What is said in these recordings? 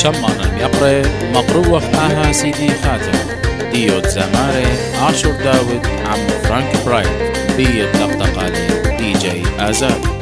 شمان الميقري مقروة معها سيدي خاتم ديوت زماري عاشور داود عم فرانك برايت بيض لقطقالي دي جي آزاد.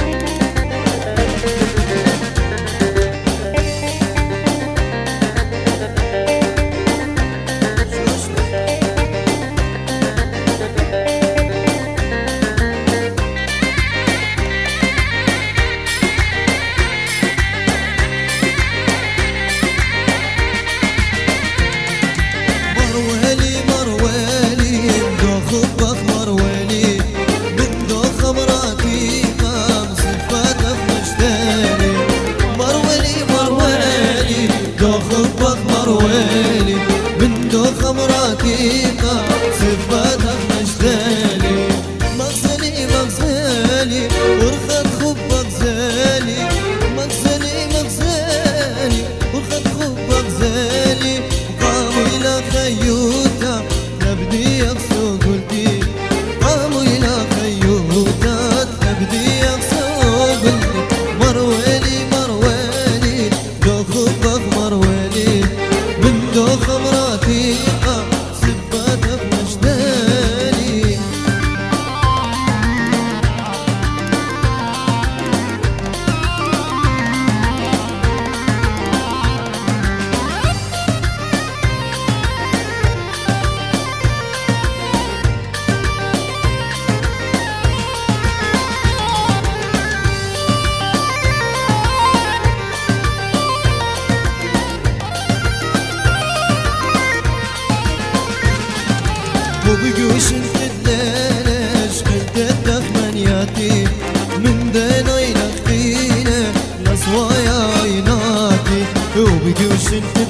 وبجوش الفتلانة شغلت الدخمنياتي من دينينا خفينا لصوايا عيناتي وبجوش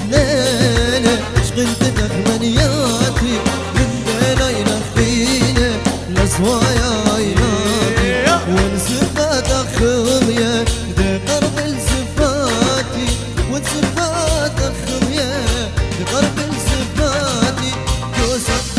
الفتلانة شغلت الدخمنياتي من دينينا خفينا لصوايا عيناتي ونسفات أخويا ده قرب الزفاتي ونسفات أخويا ده قرب الزفاتي كوسف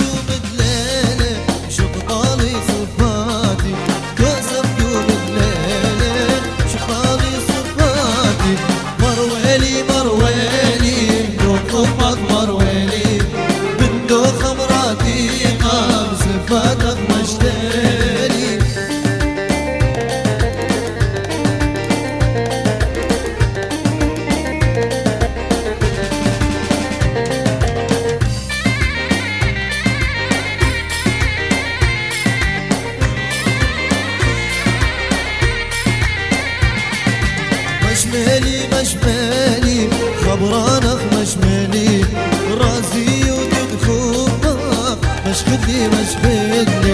مشمالي خبرانك مشمالي راسي وتدخوفك مشغلي مشغلي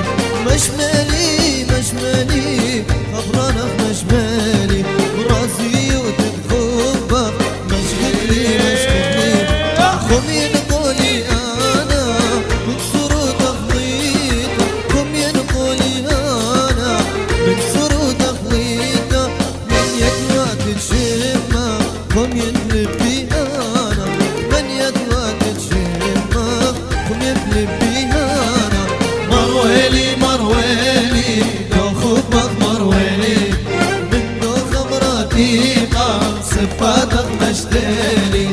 مشمالي خبرانك مشمالي راسي وتدخوفك مشغلي خم ينقولي انا من سرود تخليطك خم ينقولي انا من سرود تخليطك من يدوى تتشمك خم ينلبي انا من يدوى تتشمك خم ينلبي انا مرويلي دو خبك مرويلي من دو خبراتي صفاتك مشتالي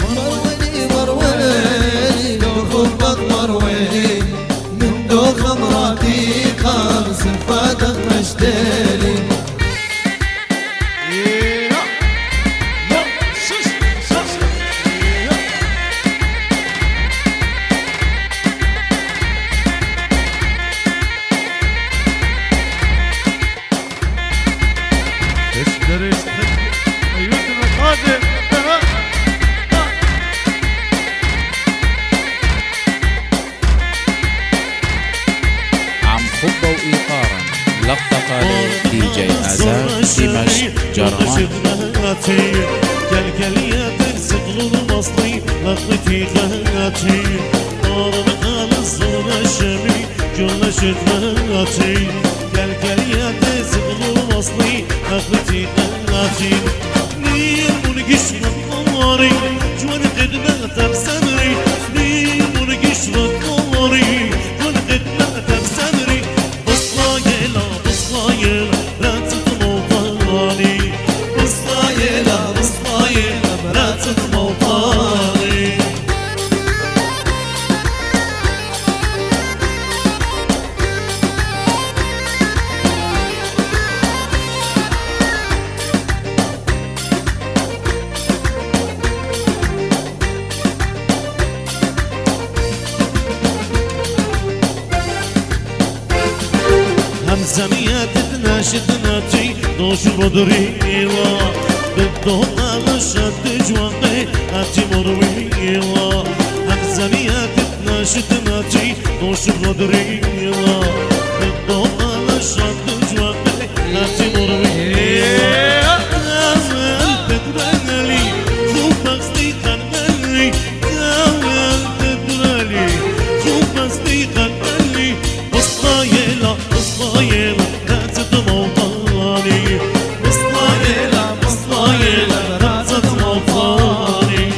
مرويلي دو خبك مرويلي من دو خبراتي صفاتك مشتالي حبه وإيقارا لقطة دي جي آزاد دمشق جرمان كالكلياتك سقل المصري لقتي غاتي طارم قال الصور الشمي جل شداتي كالكلياتك سقل المصري لقتي غاتي نير منقش من ناري جوان قدمة بسمري نير منقش من ناري جوان قدمة بسمري بصلايلا لا تطمطاني بصلايلا لا تطمطاني همزمية تناشدناتي دوش بدريلا بالضوء على شد جواني هاتي مرويلا همزمية تناشدناتي دوش بدريلا بالضوء على شد جواني هاتي مرويلا تدرني خوب أصدقاء قلبي تدرني خوب أصدقاء قلبي بصايلة بصايلة رأسة موطاني بصايلة بصايلة رأسة موطاني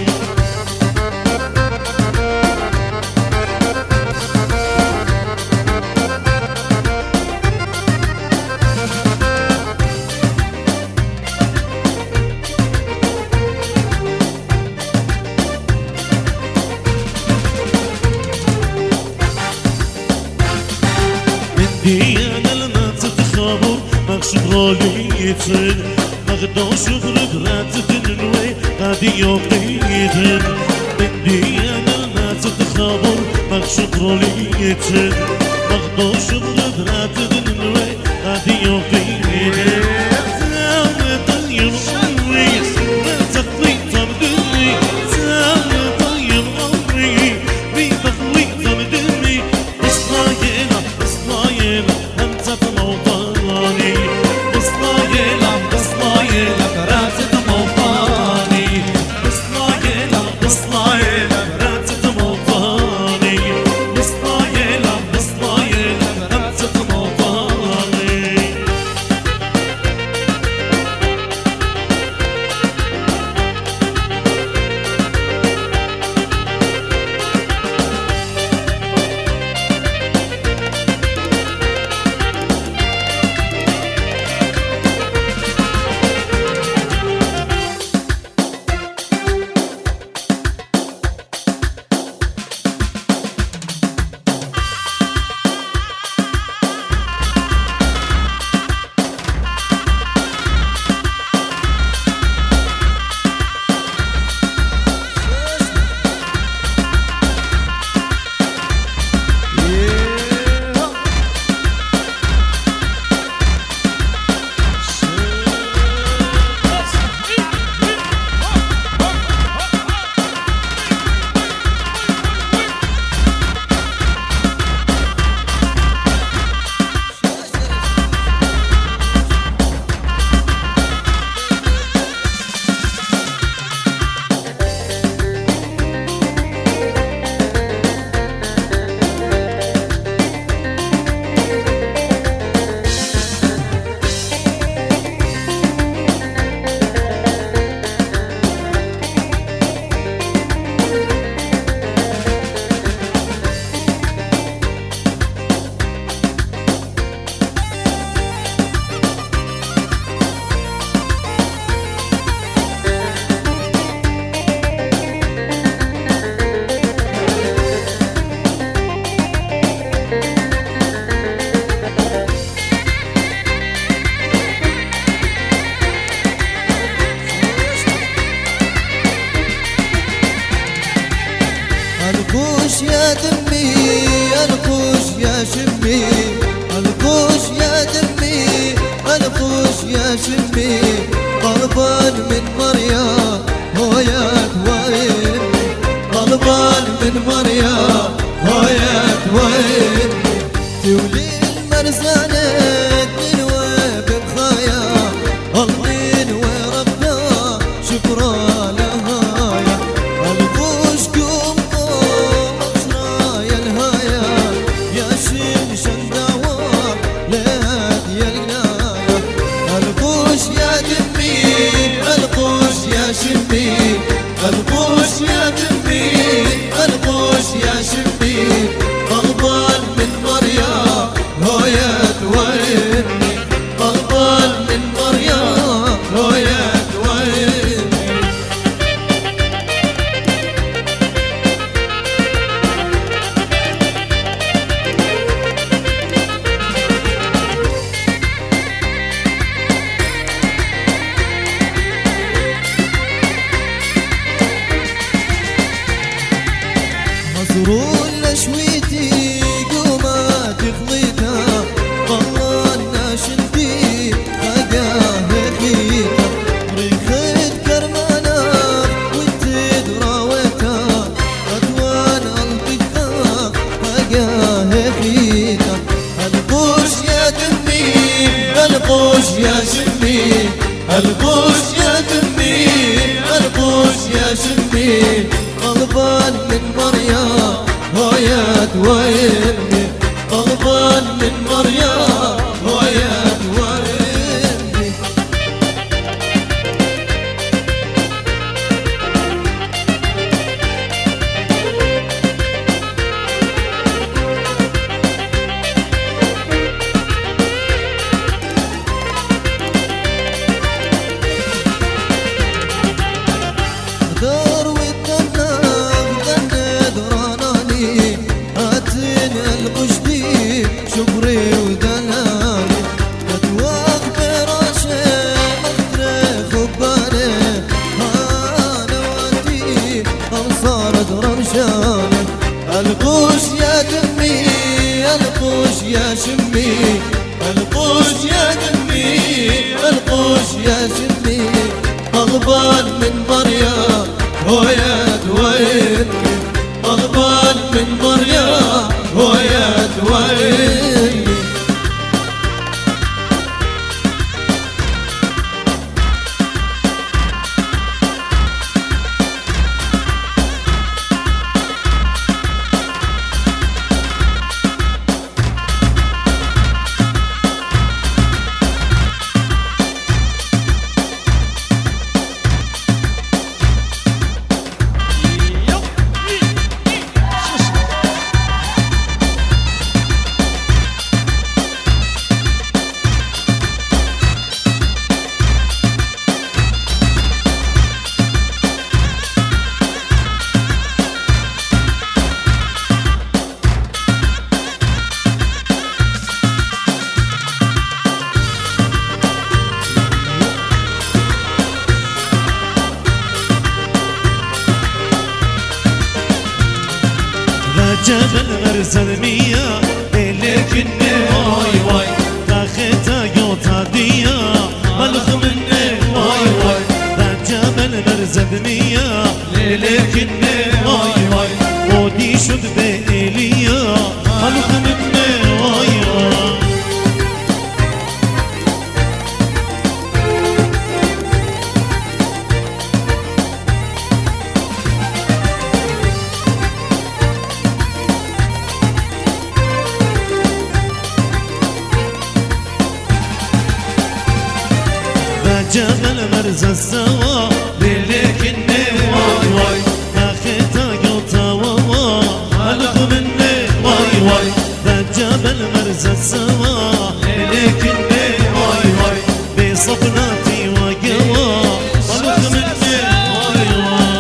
ديانا لما تتخابر مغشب غاليتن مغدا شغل براتتن نوي غادي يوقيتن من ديانا لما تتخابر مغشب غاليتن مغدا شغل براتتن نوي غادي يوقيتن زاوي طيب عمري ما تخلي تمدني زاوي طيب عمري بي تخلي تمدني بصايلة بصايلة همزة موطاني بصايلة بصايلة براتة موطاني بصايلة بصايلة براتة موطاني بصايلة بصايلة همزة موطاني القوش يا دمي القوش يا شمي القوش يا دمي القوش يا شمي طلبان من مريم هويات وين طلبان من مريم هويات وين تولي المرزانة تنوى بخايا الله وربنا شكرا لهايا القوش قوم قوم أسرايا الهايا يا شمشن دوار لهاد يا القنايا القوش يا دمي القوش يا شمي القوش يا دمي القوش يا شمي طلبان من مريم هويات وين طلبان من مريم هويات وين مزرون لشويتي قومات خليتها طلان القوش يا شمي القوش يا دمي القوش يا شمي غضبان من مريم هويات ويمي غضبان من مريم هويات ويمي دار والدناغ دند راناني هاتين القشدي شكري ودلالي كتواق براشي مقدري خباني هانا واتي صارت رمشاني القوش يا دمي القوش يا شمي القوش يا دمي القوش يا شمي غضبان من مريم هويات ويمي غضبان من مريم هويات ويمي جبل مرزل مية لكن واي واي تاخدها يوتا ديا ملخ مني واي واي جبل مرزل مية لكن واي واي ودي شد بإليا ملخ مني واي واي جبل مرز السوا لكن واي واي تاخدها يوتا واوا ملخ مني واي واي جبل مرز السوا لكن واي واي بصفناتي وقوا ملخ مني واي واي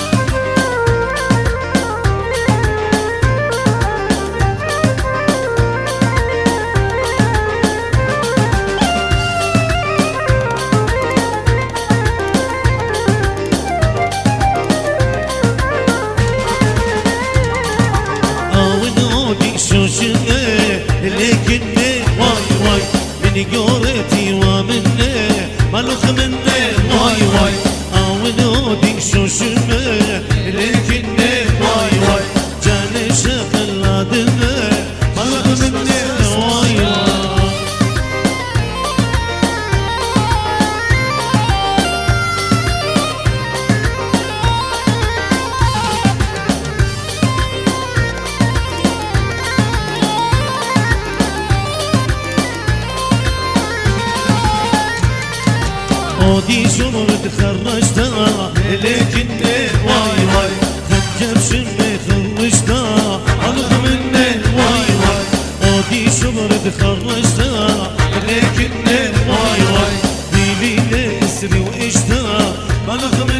لكن واي واي من قورتي ومني ملخ مني واي واي ونودي شوشمه لكن واي واي جاني شغل لادمه ملخ مني واي واي ودي شمر تخرجتها لكن واي واي خجب شمي خرجتها ملخ مني واي واي ودي شمر تخرجتها لكن واي واي ديلي اسري واشتها ملخ مني